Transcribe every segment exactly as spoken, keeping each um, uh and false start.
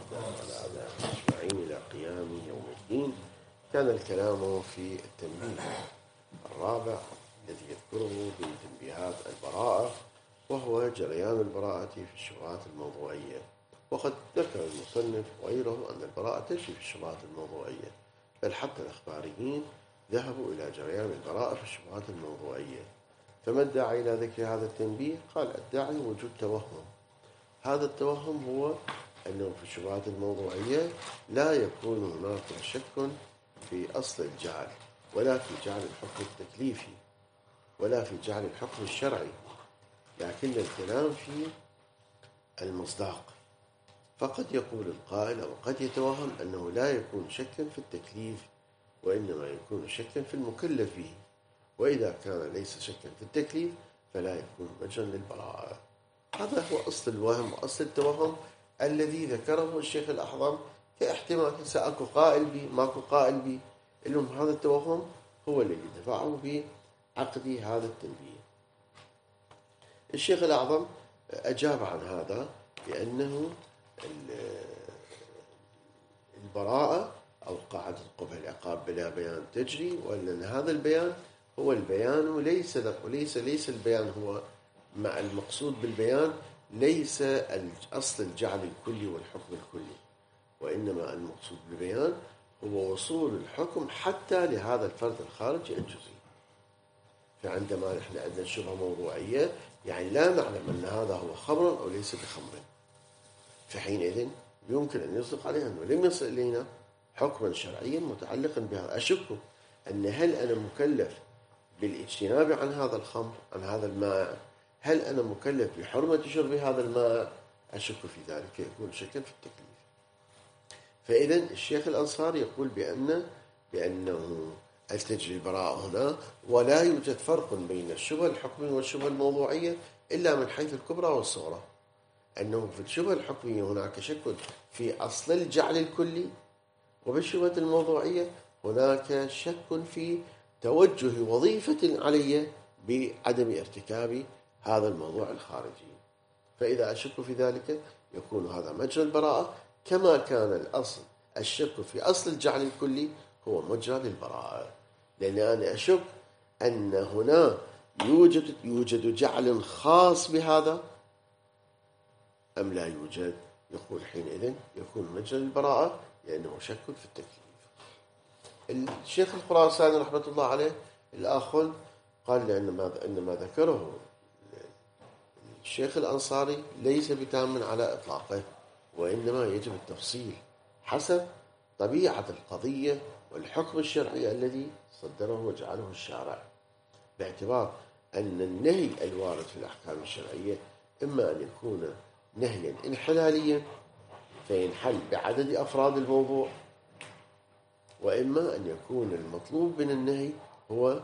وعلى آله أجمعين إلى قيام يوم الدين. كان الكلام في التنبيه الرابع الذي يذكره بتنبيهات البراءة، وهو جريان البراءة في الشبهات الموضوعية. وقد ذكر المصنف وغيره أن البراءة تجري في الشبهات الموضوعية، بل حتى الأخباريين ذهبوا إلى جريان البراءة في الشبهات الموضوعية. فما الداعي إلى ذكر هذا التنبيه؟ قال الداعي وجود توهم. هذا التوهم هو أنه في الشبهات الموضوعية لا يكون هناك شك في أصل الجعل، ولا في جعل الحكم التكليفي، ولا في جعل الحكم الشرعي، لكن الكلام في المصداق. فقد يقول القائل أو قد يتوهم أنه لا يكون شكا في التكليف، وإنما يكون شكا في المكلف به، وإذا كان ليس شكا في التكليف فلا يكون وجها للبراءة. هذا هو أصل الوهم وأصل التوهم الذي ذكره الشيخ الأعظم كاحتمال سأكو قائل بي ماكو قائل بي. إلهم هذا التوهم هو الذي دفعه بعقد هذا التنبيه. الشيخ الأعظم أجاب عن هذا بأنه البراءة أو قاعدة قبح العقاب بلا بيان تجري، وأن هذا البيان هو البيان وليس وليس ليس البيان هو مع المقصود بالبيان ليس أصل الجعل الكلي والحكم الكلي، وإنما المقصود بالبيان هو وصول الحكم حتى لهذا الفرد الخارجي الجزئي. فعندما نحن عندنا شبهة موضوعية يعني لا نعلم أن هذا هو خمر أو ليس بخمر، فحينئذ يمكن أن يصدق عليه أنه لم يصل إلينا حكما شرعيا متعلقا بهذا. أشك أن هل أنا مكلف بالاجتناب عن هذا الخمر، عن هذا الماء؟ هل أنا مكلف بحرمة شرب هذا الماء؟ أشك في ذلك، يكون شكا في التكليف. فإذا الشيخ الأنصاري يقول بأن بأنه تجري البراءة هنا، ولا يوجد فرق بين الشبهة الحكمية والشبهة الموضوعية إلا من حيث الكبرى والصغرى. أنه في الشبهة الحكمية هناك شك في أصل الجعل الكلي، وبالشبهة الموضوعية هناك شك في توجه وظيفة علي بعدم ارتكاب هذا الموضوع الخارجي. فإذا أشك في ذلك يكون هذا مجرى البراءة، كما كان الأصل الشك في أصل الجعل الكلي هو مجرى للبراءة. لأن أنا أشك أن هنا يوجد يوجد جعل خاص بهذا أم لا يوجد، يقول حينئذ يكون مجرى للبراءة لأنه شك في التكليف. الشيخ الخراساني رحمة الله عليه الآخر قال لأن ما, إن ما ذكره الشيخ الأنصاري ليس بتام على إطلاقه، وإنما يجب التفصيل حسب طبيعة القضية والحكم الشرعي الذي صدره وجعله الشارع، باعتبار أن النهي الوارد في الأحكام الشرعية إما أن يكون نهيا انحلاليا فينحل بعدد أفراد الموضوع، وإما أن يكون المطلوب من النهي هو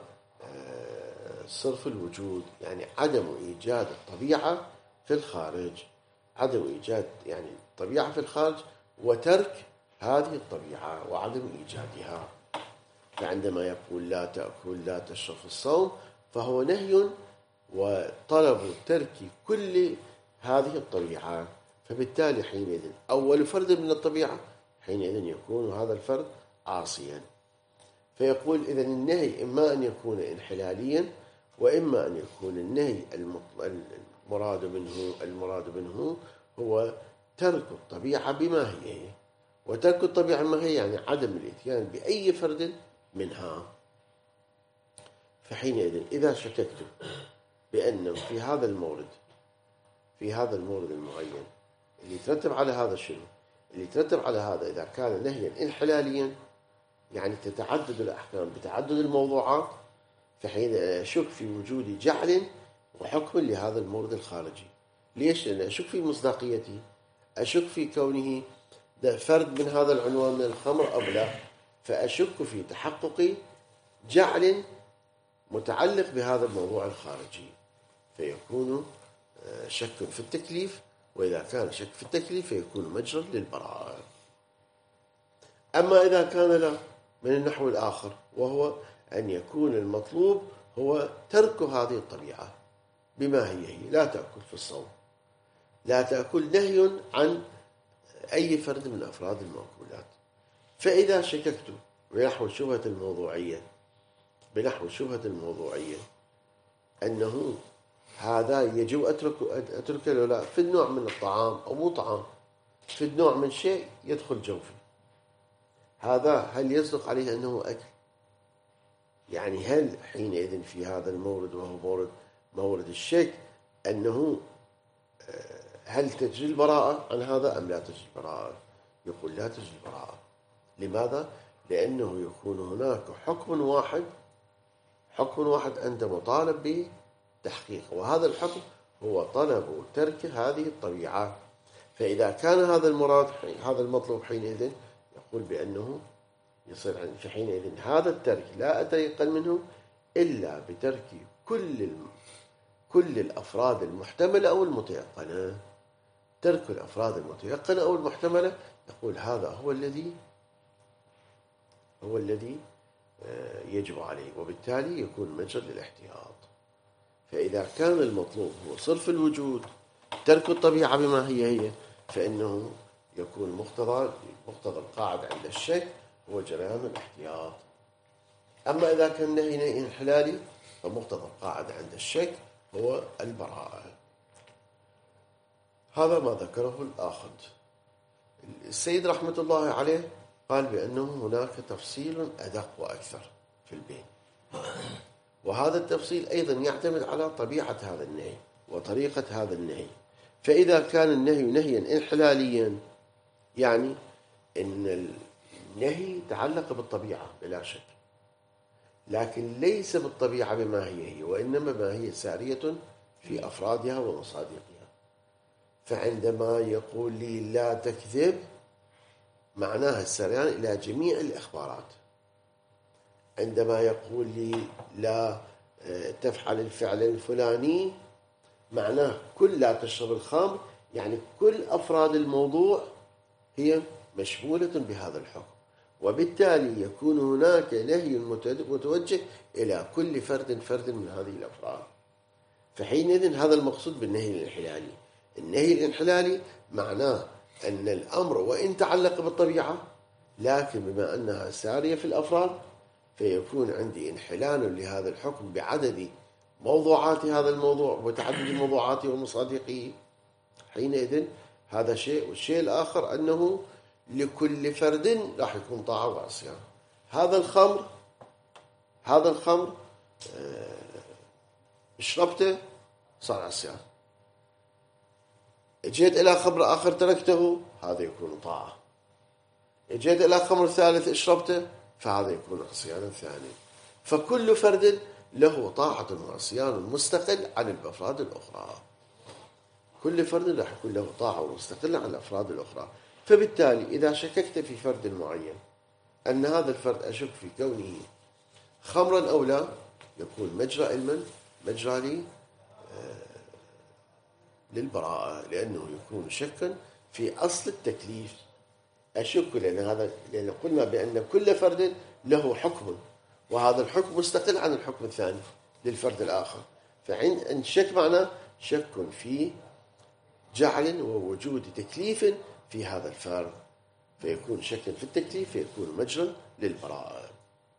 صرف الوجود، يعني عدم إيجاد الطبيعة في الخارج، عدم إيجاد يعني الطبيعة في الخارج وترك هذه الطبيعة وعدم إيجادها. فعندما يقول لا تأكل لا تشرب في الصوم فهو نهي وطلب ترك كل هذه الطبيعة، فبالتالي حينئذ أول فرد من الطبيعة حينئذ يكون هذا الفرد عاصيا. فيقول إذن النهي إما أن يكون انحلاليا، وإما أن يكون النهي المراد منه المراد منه هو ترك الطبيعة بما هي، وترك الطبيعة ما هي يعني عدم الإتيان بأي فرد منها. فحينئذ إذا شككت بأنه في هذا المورد في هذا المورد المعين اللي يترتب على هذا شنو؟ اللي يترتب على هذا إذا كان نهيا انحلاليا يعني تتعدد الأحكام بتعدد الموضوعات، فحين أشك في وجود جعل وحكم لهذا المورد الخارجي. ليش؟ لأن أشك في مصداقيته، أشك في كونه فرد من هذا العنوان من الخمر أو لا، فأشك في تحقق جعل متعلق بهذا الموضوع الخارجي، فيكون شك في التكليف، وإذا كان شك في التكليف فيكون مجرى للبراءة. أما إذا كان لا، من النحو الآخر، وهو أن يكون المطلوب هو ترك هذه الطبيعة بما هي هي. لا تأكل في الصوم، لا تأكل نهي عن أي فرد من أفراد المأكولات. فإذا شككت بنحو شبهة الموضوعية بنحو شبهة الموضوعية أنه هذا يجب أترك أتركه لو لا في النوع من الطعام أو مو طعام، في النوع من شيء يدخل جوفي، هذا هل يصدق عليه أنه أكل؟ يعني هل حينئذ في هذا المورد وهو مورد مورد الشك أنه هل تجري البراءة عن هذا أم لا تجري البراءة؟ يقول لا تجري البراءة. لماذا؟ لأنه يكون هناك حكم واحد حكم واحد أنت مطالب بتحقيقه، وهذا الحكم هو طلب ترك هذه الطبيعة. فإذا كان هذا المراد هذا المطلوب حينئذ يقول بأنه يصير في حينئذ هذا الترك لا أتيقن منه إلا بترك كل كل الأفراد المحتملة أو المتيقنة. ترك الأفراد المتيقنة أو المحتملة يقول هذا هو الذي هو الذي يجب عليه، وبالتالي يكون مجال للاحتياط. فإذا كان المطلوب هو صرف الوجود ترك الطبيعة بما هي هي فإنه يكون مقتضى مقتضى القاعدة عند الشك هو جريان الاحتياط. أما إذا كان نهي نهي انحلالي فمقتضى القاعدة عند الشك هو البراءة. هذا ما ذكره الآخذ. السيد رحمة الله عليه قال بأنه هناك تفصيل أدق وأكثر في البين، وهذا التفصيل أيضا يعتمد على طبيعة هذا النهي وطريقة هذا النهي. فإذا كان النهي نهيا انحلاليا يعني أن النهي تعلق بالطبيعة بلا شك، لكن ليس بالطبيعة بما هي هي، وإنما ما هي سارية في أفرادها ومصادقها. فعندما يقول لي لا تكذب معناها السريان إلى جميع الإخبارات. عندما يقول لي لا تفعل الفعل الفلاني معناه كل لا تشرب الخمر، يعني كل أفراد الموضوع هي مشمولة بهذا الحكم، وبالتالي يكون هناك نهي متوجه إلى كل فرد فرد من هذه الأفراد. فحينئذ هذا المقصود بالنهي الانحلالي. النهي الانحلالي معناه أن الأمر وإن تعلق بالطبيعة لكن بما أنها سارية في الأفراد فيكون عندي انحلال لهذا الحكم بعدد موضوعات هذا الموضوع وتعدد موضوعاته ومصادقه. حينئذ هذا شيء، والشيء الآخر أنه لكل فرد راح يكون طاعة وعصيان. هذا الخمر هذا الخمر اشربته صار عصيان، جيت إلى خمر آخر تركته هذا يكون طاعة، جيت إلى خمر ثالث اشربته فهذا يكون عصيان ثاني. فكل فرد له طاعة وعصيان مستقل عن الأفراد الأخرى. كل فرد راح يكون له طاعة مستقلة عن الأفراد الأخرى. فبالتالي إذا شككت في فرد معين أن هذا الفرد أشك في كونه خمرا أو لا يكون مجرى علما مجرى لي للبراءة، لأنه يكون شكا في أصل التكليف. أشك لأن هذا لأن قلنا بأن كل فرد له حكم، وهذا الحكم مستقل عن الحكم الثاني للفرد الآخر. فعند الشك معناه شك في جعل ووجود تكليف في هذا الفرد، فيكون شكا في التكليف فيكون مجرى للبراءة.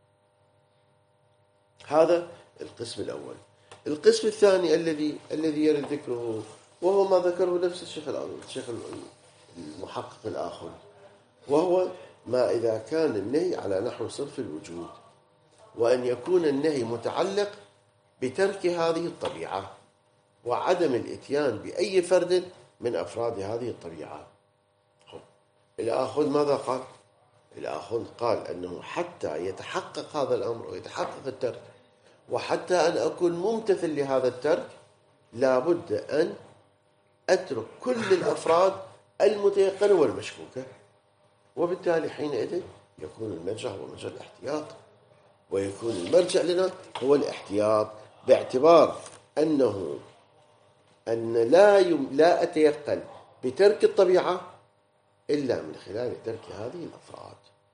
هذا القسم الأول. القسم الثاني الذي الذي يرد ذكره وهو ما ذكره نفس الشيخ الشيخ المحقق الآخر، وهو ما إذا كان النهي على نحو صرف الوجود، وأن يكون النهي متعلق بترك هذه الطبيعة وعدم الإتيان بأي فرد من أفراد هذه الطبيعة. الآخذ ماذا قال؟ الآخذ قال أنه حتى يتحقق هذا الأمر ويتحقق الترك، وحتى أن أكون ممتثل لهذا الترك لابد أن أترك كل الأفراد المتيقنة والمشكوكة. وبالتالي حينئذ يكون المرجع هو مرجع الاحتياط، ويكون المرجع لنا هو الاحتياط، باعتبار أنه أن لا يم لا أتيقن بترك الطبيعة إلا من خلال ترك هذه الأفراد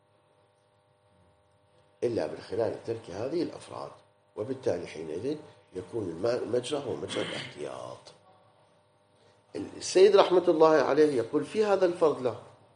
إلا من خلال ترك هذه الأفراد وبالتالي حينئذ يكون المجرى هو مجرى الاحتياط. السيد رحمة الله عليه يقول في هذا الفرض له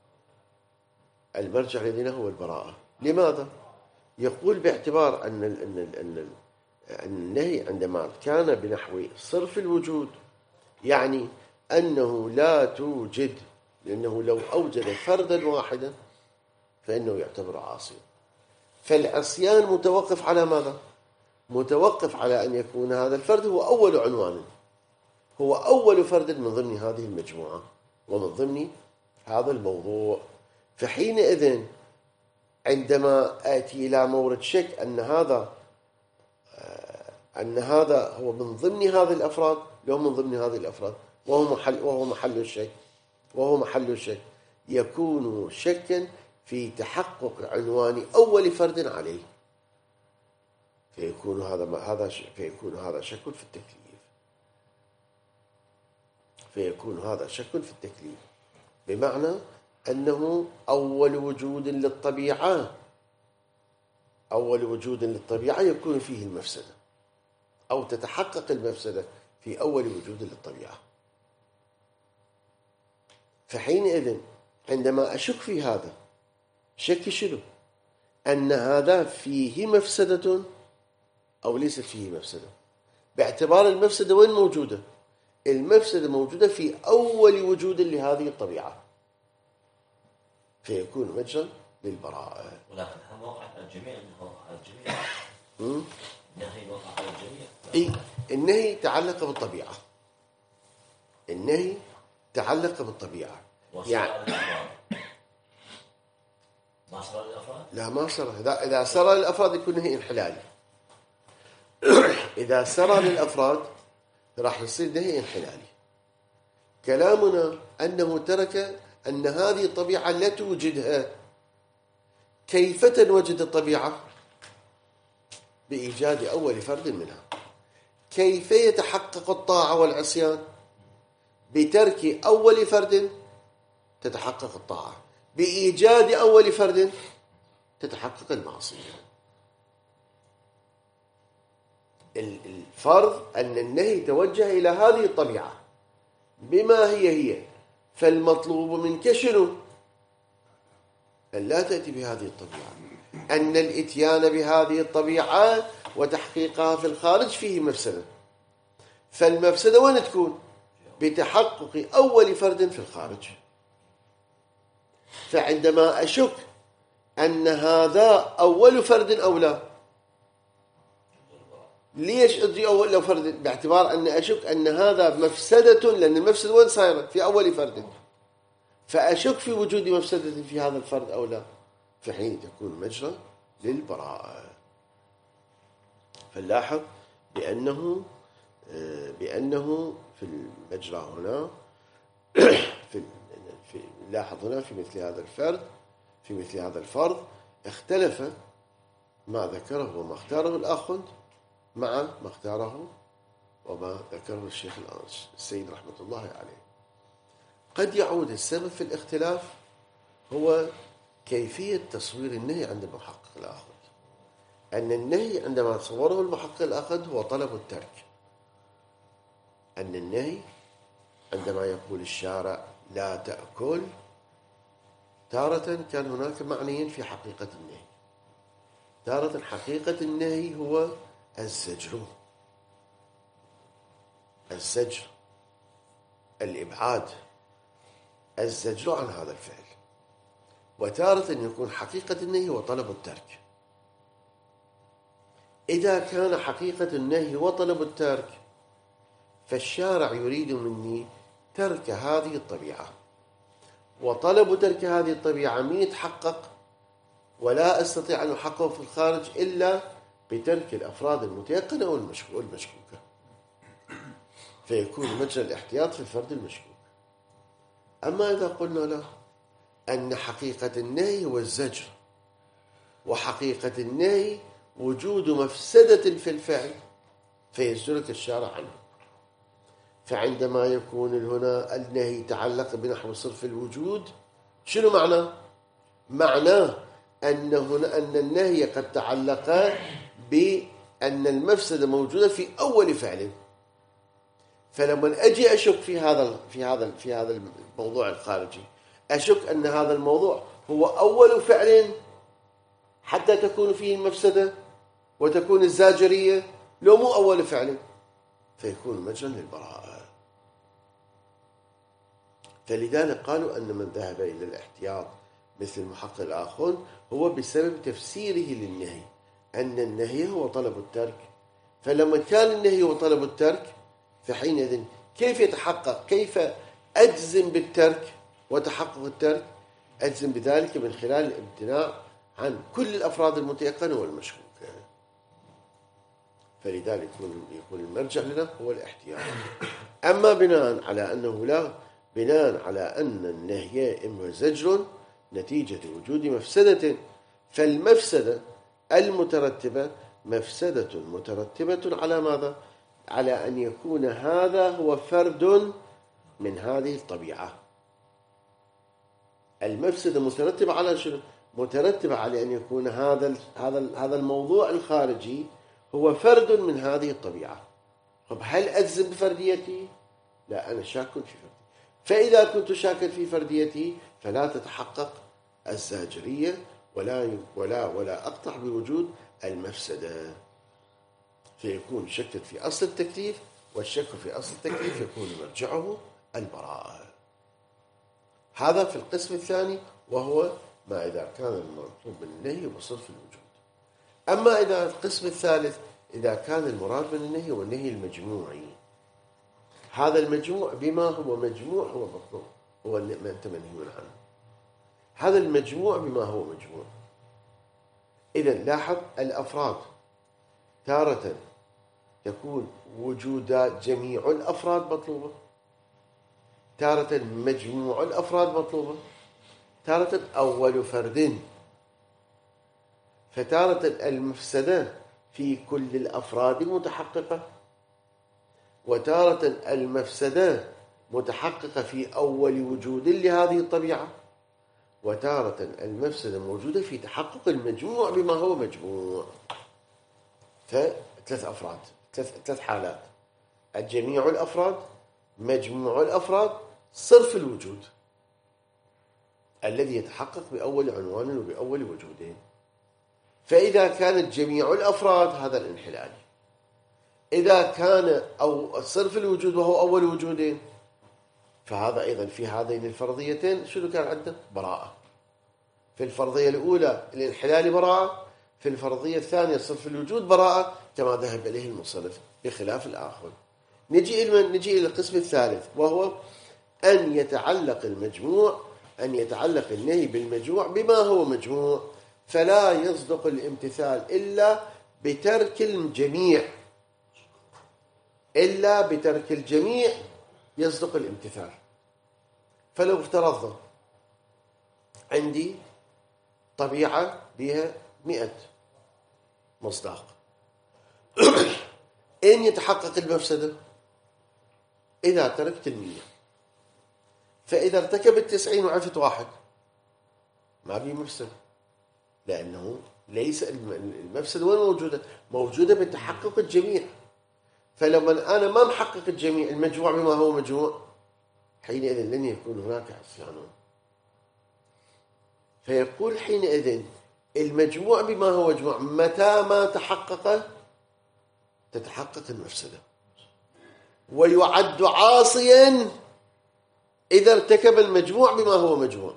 المرجع لدينا هو البراءة. لماذا؟ يقول باعتبار أن ال أن ال أن ال النهي عندما كان بنحو صرف الوجود، يعني أنه لا توجد، لأنه لو أوجد فردا واحدا فإنه يعتبر عاصيا. فالعصيان متوقف على ماذا؟ متوقف على أن يكون هذا الفرد هو أول عنوان، هو أول فرد من ضمن هذه المجموعة ومن ضمن هذا الموضوع. فحينئذ عندما آتي إلى مورد شك أن هذا أن هذا هو من ضمن هذه الأفراد، لو من ضمن هذه الأفراد وهو محل وهو محل الشك وهو محل الشك يكون شكا في تحقق عنوان أول فرد عليه، فيكون هذا ما هذا فيكون هذا شك في التكليف فيكون هذا شك في التكليف بمعنى أنه أول وجود للطبيعة أول وجود للطبيعة يكون فيه المفسدة، أو تتحقق المفسدة في أول وجود للطبيعة. فحينئذ عندما أشك في هذا، شك شنو؟ أن هذا فيه مفسدة أو ليست فيه مفسدة، باعتبار المفسدة وين موجودة؟ المفسدة موجودة في أول وجود لهذه الطبيعة، فيكون مجرى للبراءة. ولكن هم وقع على الجميع على الجميع النهي وقع على الجميع. إيه، النهي تعلق بالطبيعة النهي تعلق بالطبيعة يعني ما صار للأفراد؟ لا ما صار. إذا إذا صار للأفراد يكون نهي انحلالي. إذا صار للأفراد راح يصير نهي انحلالي. كلامنا أنه ترك أن هذه الطبيعة لا توجدها. كيف تنوجد الطبيعة؟ بإيجاد أول فرد منها. كيف يتحقق الطاعة والعصيان؟ بترك أول فرد تتحقق الطاعة، بإيجاد أول فرد تتحقق المعصية. الفرض أن النهي توجه إلى هذه الطبيعة بما هي هي، فالمطلوب منك شنو؟ أن لا تأتي بهذه الطبيعة، أن الإتيان بهذه الطبيعة وتحقيقها في الخارج فيه مفسدة. فالمفسدة وين تكون؟ بتحقق أول فرد في الخارج. فعندما أشك أن هذا أول فرد أو لا، ليش أجي أول فرد؟ باعتبار أن أشك أن هذا مفسدة، لأن المفسدة وين صايرة؟ في أول فرد. فأشك في وجود مفسدة في هذا الفرد أو لا، في حين تكون مجرى للبراءة. فنلاحظ بأنه بأنه في المجرى هنا في في نلاحظ هنا في مثل هذا الفرد في مثل هذا الفرض اختلف ما ذكره وما اختاره الآخذ مع ما اختاره وما ذكره الشيخ السيد رحمة الله عليه. قد يعود السبب في الاختلاف هو كيفية تصوير النهي عند المحقق الآخذ. أن النهي عندما تصوره المحقق الآخذ هو طلب الترك. أن النهي عندما يقول الشارع لا تأكل، تارة كان هناك معنيين في حقيقة النهي. تارة حقيقة النهي هو الزجر الزجر الإبعاد، الزجر عن هذا الفعل. وتارة يكون حقيقة النهي هو طلب الترك. إذا كان حقيقة النهي هو طلب الترك، فالشارع يريد مني ترك هذه الطبيعة، وطلب ترك هذه الطبيعة من يتحقق ولا أستطيع أن أحققه في الخارج إلا بترك الأفراد المتيقنة والمشكوكة، فيكون مجرى الاحتياط في الفرد المشكوك. أما إذا قلنا له أن حقيقة النهي هو الزجر، وحقيقة النهي وجود مفسدة في الفعل، فيزجرك الشارع عنه. فعندما يكون هنا النهي يتعلق بنحو صرف الوجود، شنو معناه؟ معناه أن هنا أن النهي قد تعلق بأن المفسدة موجودة في أول فعل. فلما أجي أشك في هذا في هذا في هذا الموضوع الخارجي، أشك أن هذا الموضوع هو أول فعل حتى تكون فيه المفسدة وتكون الزاجرية، لو مو أول فعل فيكون مجرا للبراءة. فلذلك قالوا أن من ذهب إلى الاحتياط مثل المحقق الآخرون هو بسبب تفسيره للنهي أن النهي هو طلب الترك. فلما كان النهي هو طلب الترك فحينئذ كيف يتحقق، كيف أجزم بالترك وتحقق الترك؟ أجزم بذلك من خلال الامتناع عن كل الأفراد المتيقنة والمشكوكة. فلذلك يكون المرجع لنا هو الاحتياط. أما بناء على أنه لا بناء على أن النهي إما زجر نتيجة وجود مفسدة، فالمفسدة المترتبة مفسدة مترتبة على ماذا؟ على أن يكون هذا هو فرد من هذه الطبيعة. المفسدة مترتبة على شنو؟ مترتبة على أن يكون هذا هذا هذا الموضوع الخارجي هو فرد من هذه الطبيعة. طب هل أجزم بفرديته؟ لا، أنا شاك في فرديته. فإذا كنت شاكا في فرديته فلا تتحقق الزاجرية ولا ولا ولا أقطع بوجود المفسدة، فيكون شك في أصل التكليف، والشك في أصل التكليف يكون مرجعه البراءة. هذا في القسم الثاني، وهو ما إذا كان المطلوب من النهي بصرف الوجود. أما إذا القسم الثالث إذا كان المراد من النهي هو النهي المجموعي، هذا المجموع بما هو مجموع هو مطلوب، هو ما أنت منهي عنه. هذا المجموع بما هو مجموع. إذا لاحظ الأفراد تارة تكون وجود جميع الأفراد مطلوبة، تارة مجموع الأفراد مطلوبة، تارة أول فرد، فتارة المفسدة في كل الأفراد متحققة، وتارة المفسدة متحققة في أول وجود لهذه الطبيعة، وتارة المفسدة موجودة في تحقق المجموع بما هو مجموع. فثلاث أفراد، ثلاث حالات: الجميع الأفراد، مجموع الأفراد، صرف الوجود الذي يتحقق بأول عنوان وبأول وجودين. فإذا كانت جميع الأفراد هذا الانحلالي، إذا كان أو صرف الوجود وهو أول وجودين فهذا أيضا في هذين الفرضيتين شنو كان عندنا؟ براءة. في الفرضية الأولى الانحلال براءة، في الفرضية الثانية صرف الوجود براءة، كما ذهب إليه المصنف بخلاف الآخر. نجي نجي إلى القسم الثالث، وهو أن يتعلق المجموع أن يتعلق النهي بالمجموع بما هو مجموع، فلا يصدق الامتثال إلا بترك الجميع، إلا بترك الجميع يصدق الامتثال. فلو افترضنا عندي طبيعة بها مئة مصداق إن يتحقق المفسدة إذا تركت المية، فإذا ارتكب التسعين وعفت واحد ما بي مفسدة، لأنه ليس المفسدة وين موجودة؟ موجودة بتحقق الجميع. فلما أنا ما محقق الجميع المجموع بما هو مجموع حينئذ لن يكون هناك عصيان. فيقول حينئذ المجموع بما هو مجموع متى ما تحقق تتحقق المفسدة، ويعد عاصيا إذا ارتكب المجموع بما هو مجموع.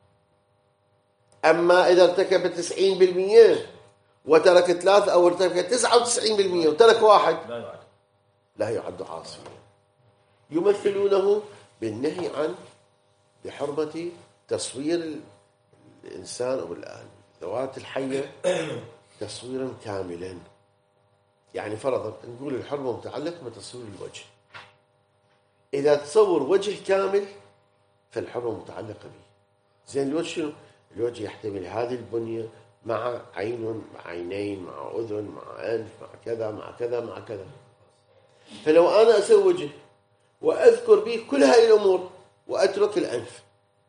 أما إذا ارتكب تسعين بالمئة وترك ثلاثة أو ارتكب تسعة وتسعين بالمئة وترك واحد لا يعد عاصيا. يمثلونه بالنهي عن بحرمة تصوير الإنسان أو الذوات الحية تصويرا كاملا. يعني فرضا نقول الحرمة متعلقة بتصوير الوجه، إذا تصور وجه كامل فالحرمة متعلقة به. زين الوجه شنو؟ الوجه يحتمل هذه البنية مع عين مع عينين مع أذن مع أنف مع كذا مع كذا مع كذا. فلو أنا أسوي وجه وأذكر به كل هذه الأمور وأترك الأنف،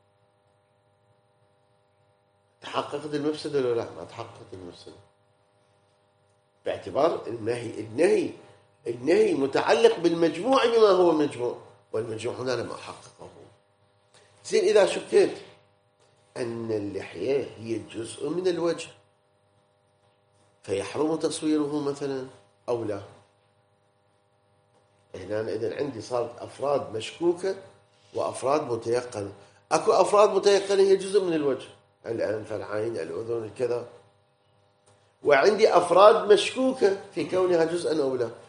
تحققت المفسدة ولا لا؟ ما تحققت المفسدة، باعتبار النهي النهي النهي متعلق بالمجموع بما هو مجموع، والمجموع هنا لم أحققه. زين إذا شكيت أن اللحية هي جزء من الوجه فيحرم تصويره مثلا أو لا. هنا إذن عندي صارت أفراد مشكوكة وأفراد متيقنة. أكو أفراد متيقنة هي جزء من الوجه، الأنف، العين، الأذن، كذا، وعندي أفراد مشكوكة في كونها جزءا أو لا.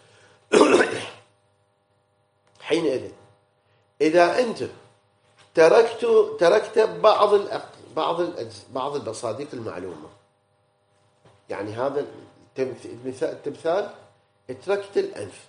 حينئذ إذا أنت تركت تركت بعض بعض بعض البصاديق المعلومة، يعني هذا التمثال تركت الأنف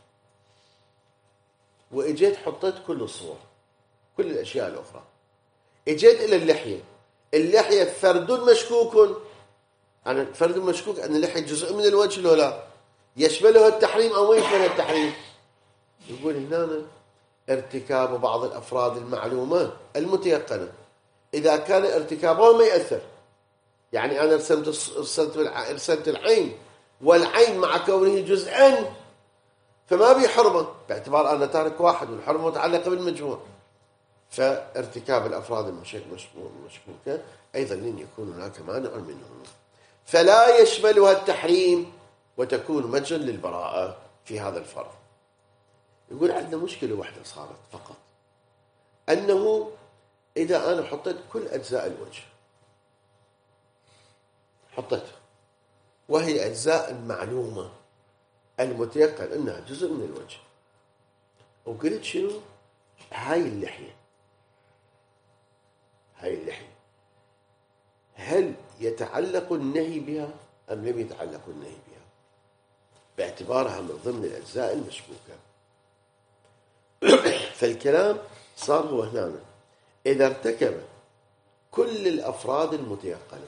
وإجيت حطيت كل الصور كل الأشياء الأخرى، إجيت إلى اللحية. اللحية فرد مشكوك، أنا فرد مشكوك أن اللحية جزء من الوجه لو لا، يشملها التحريم أو ما يشملها التحريم. يقول هنا ارتكاب بعض الأفراد المعلومة المتيقنة إذا كان ارتكابها ما يأثر، يعني أنا رسمت رسمت رسمت العين والعين مع كونه جزءا فما بيحرمه باعتبار أنا تارك واحد والحرمة متعلقة بالمجموع. فارتكاب الأفراد المشكوكة أيضا لن يكون هناك مانع منه، فلا يشملها التحريم وتكون مجرا للبراءة في هذا الفرض. يقول عندنا مشكلة واحدة صارت فقط، أنه إذا أنا حطيت كل أجزاء الوجه حطيتها وهي أجزاء المعلومة المتيقن أنها جزء من الوجه، وقلت شنو هاي اللحية هاي اللحية هل يتعلق النهي بها أم لم يتعلق النهي بها باعتبارها من ضمن الأجزاء المشكوكة؟ فالكلام صار هو هنا إذا ارتكب كل الأفراد المتيقنة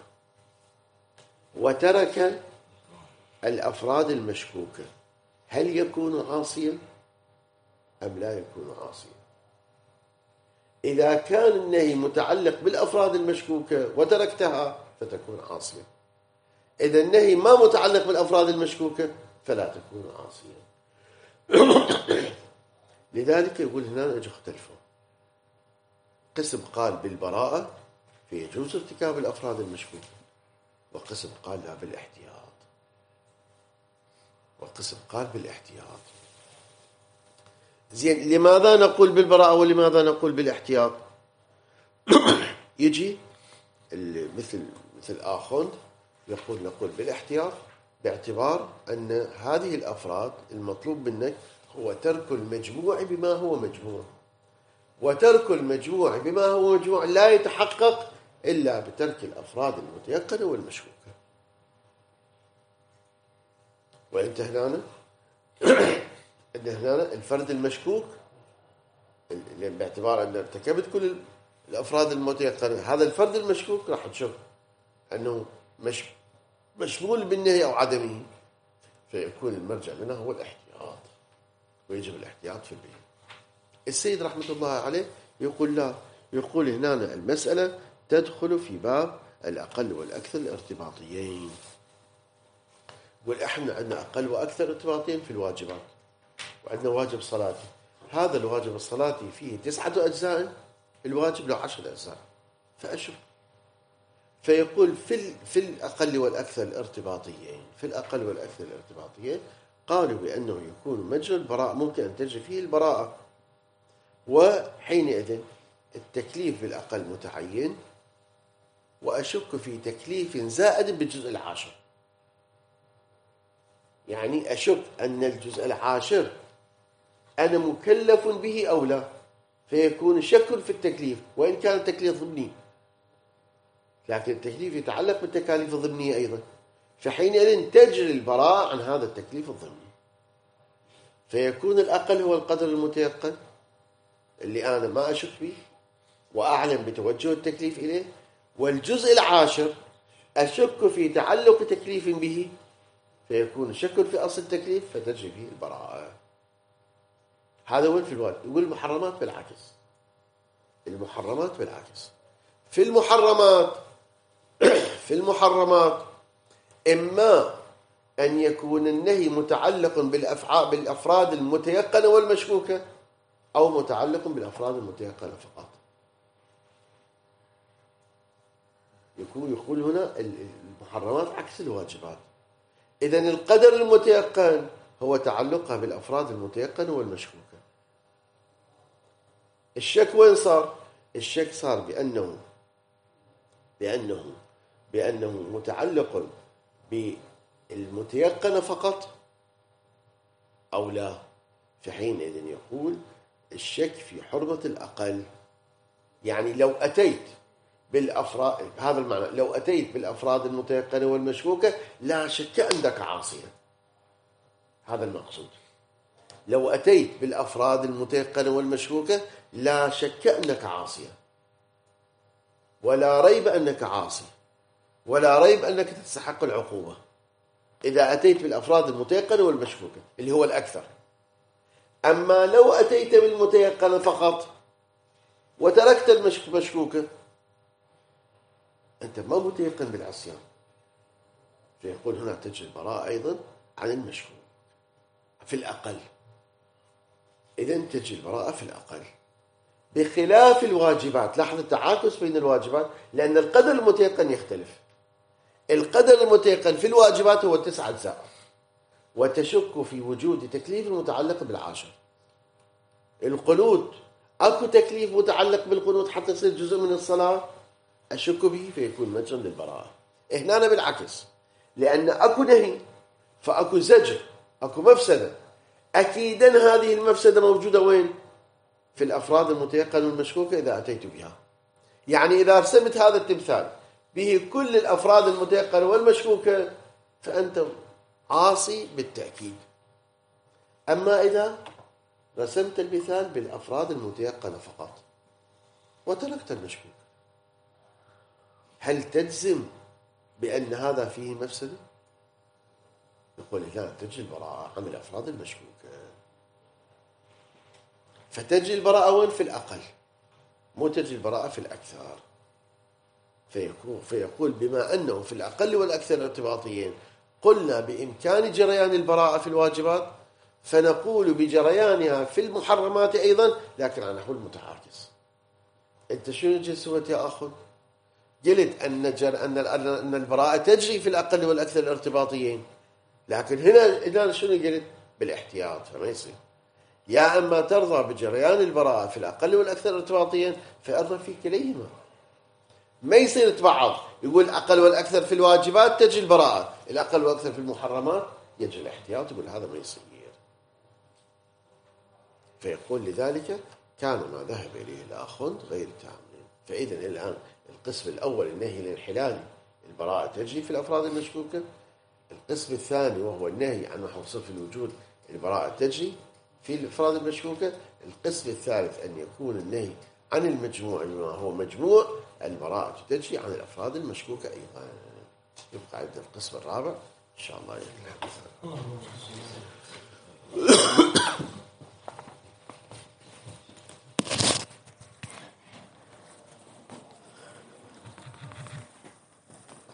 وترك الأفراد المشكوكة هل يكون عاصيا أم لا يكون عاصيا؟ إذا كان النهي متعلق بالأفراد المشكوكة وتركتها فتكون عاصيا، إذا النهي ما متعلق بالأفراد المشكوكة فلا تكون عاصيا. لذلك يقول هنا اجوا اختلفوا، قسم قال بالبراءة فيجوز ارتكاب الأفراد المشكوكة، وقسم قال لا بالاحتياط، وقسم قال بالاحتياط. زين، لماذا نقول بالبراءة ولماذا نقول بالاحتياط؟ يجي مثل مثل آخوند يقول نقول بالاحتياط باعتبار أن هذه الأفراد المطلوب منك هو ترك المجموع بما هو مجموع، وترك المجموع بما هو مجموع لا يتحقق إلا بترك الأفراد المتيقنة والمشكوكة. وانت هنا ان هنا الفرد المشكوك باعتبار ان ارتكبت كل الافراد المتيقنه، هذا الفرد المشكوك راح تشوف انه مش مشمول بالنهي او عدمه، فيكون المرجع لنا هو الاحتياط، ويجب الاحتياط في البيان. السيد رحمه الله عليه يقول لا، يقول هنا المساله تدخل في باب الاقل والاكثر الارتباطيين، واحنا عندنا اقل واكثر ارتباطيين في الواجبات، وعندنا واجب صلاتي، هذا الواجب الصلاتي فيه تسعة أجزاء، الواجب له عشرة أجزاء، فأشوف فيقول في في الأقل والأكثر الارتباطيين، في الأقل والأكثر الارتباطيين قالوا بأنه يكون مجرى البراءة ممكن أن تجري فيه البراءة، وحينئذ التكليف بالأقل متعين، وأشك في تكليف زائد بالجزء العاشر، يعني أشك أن الجزء العاشر أنا مكلف به أو لا، فيكون شك في التكليف وإن كان التكليف ضمني، لكن التكليف يتعلق بالتكاليف الضمنية أيضا، فحينئذ تجري البراءة عن هذا التكليف الضمني، فيكون الأقل هو القدر المتيقن اللي أنا ما أشك به وأعلم بتوجه التكليف إليه، والجزء العاشر أشك في تعلق تكليف به فيكون شك في أصل التكليف فتجري فيه البراءة. هذا وين في الواجب. يقول المحرمات بالعكس، المحرمات بالعكس في المحرمات في المحرمات إما أن يكون النهي متعلق بالأفعال بالأفراد المتيقنة والمشكوكة، أو متعلق بالأفراد المتيقنة فقط. يكون يقول هنا المحرمات عكس الواجبات. إذن القدر المتيقن هو تعلقها بالأفراد المتيقنة والمشكوكة. الشك وين صار؟ الشك صار بأنه بأنه بأنه متعلق بالمتيقنة فقط أو لا، في حينئذ يقول الشك في حرمة الأقل. يعني لو أتيت بالأفراد، هذا المعنى، لو أتيت بالأفراد المتيقنة والمشكوكة لا شك أنك عاصيا، هذا المقصود. لو أتيت بالأفراد المتيقنة والمشكوكة لا شك أنك عاصيا، ولا ريب أنك عاصي، ولا ريب أنك تستحق العقوبة إذا أتيت بالأفراد المتيقنة والمشكوكة اللي هو الأكثر. أما لو أتيت بالمتيقنة فقط وتركت المشكوكة أنت ما متيقن بالعصيان، فيقول هنا تجري البراءة أيضا عن المشكوك في الأقل. إذن تجري البراءة في الأقل بخلاف الواجبات. لاحظ التعاكس بين الواجبات، لأن القدر المتيقن يختلف. القدر المتيقن في الواجبات هو تسعة أجزاء، وتشك في وجود تكليف متعلق بالعاشر. القنوت أكو تكليف متعلق بالقنوت حتى يصير جزء من الصلاة، أشك به فيكون مجرا للبراءة. هنا بالعكس، لأن أكو نهي فأكو زجر، أكو مفسدة، أكيدا هذه المفسدة موجودة وين؟ في الأفراد المتيقنة والمشكوكة إذا أتيت بها. يعني إذا رسمت هذا التمثال به كل الأفراد المتيقنة والمشكوكة فأنت عاصي بالتأكيد. أما إذا رسمت المثال بالأفراد المتيقنة فقط وتركت المشكوك، هل تجزم بأن هذا فيه مفسدة؟ يقول لا، تجري البراءة عن الأفراد المشكوكة. فتجري البراءة وين؟ في الأقل، مو تجري البراءة في الأكثر. فيقول, فيقول بما أنه في الأقل والأكثر ارتباطيين قلنا بإمكان جريان البراءة في الواجبات، فنقول بجريانها في المحرمات أيضا، لكن على نحو المتعاكس. أنت شنو جيت سويت يا أخو؟ قلت أن, جر... أن أن البراءة تجري في الأقل والأكثر الارتباطيين، لكن هنا هنا شنو قلت؟ بالاحتياط. فما يصير يا أما ترضى بجريان البراءة في الأقل والأكثر ارتباطيا فأرضى في كليهما. ما يصير تبعض، يقول الأقل والأكثر في الواجبات تجري البراءة، الأقل والأكثر في المحرمات يجري الاحتياط. يقول هذا ما يصير. فيقول لذلك كان ما ذهب إليه الآخوند غير تام. فإذا الآن القسم الأول النهي الانحلالي، البراءة تجري في الأفراد المشكوكة. القسم الثاني وهو النهي عن محو صرف الوجود، البراءة تجري في الأفراد المشكوكة. القسم الثالث أن يكون النهي عن المجموع بما هو مجموع، البراءة تجري عن الأفراد المشكوكة أيضا. يبقى عندنا القسم الرابع إن شاء الله.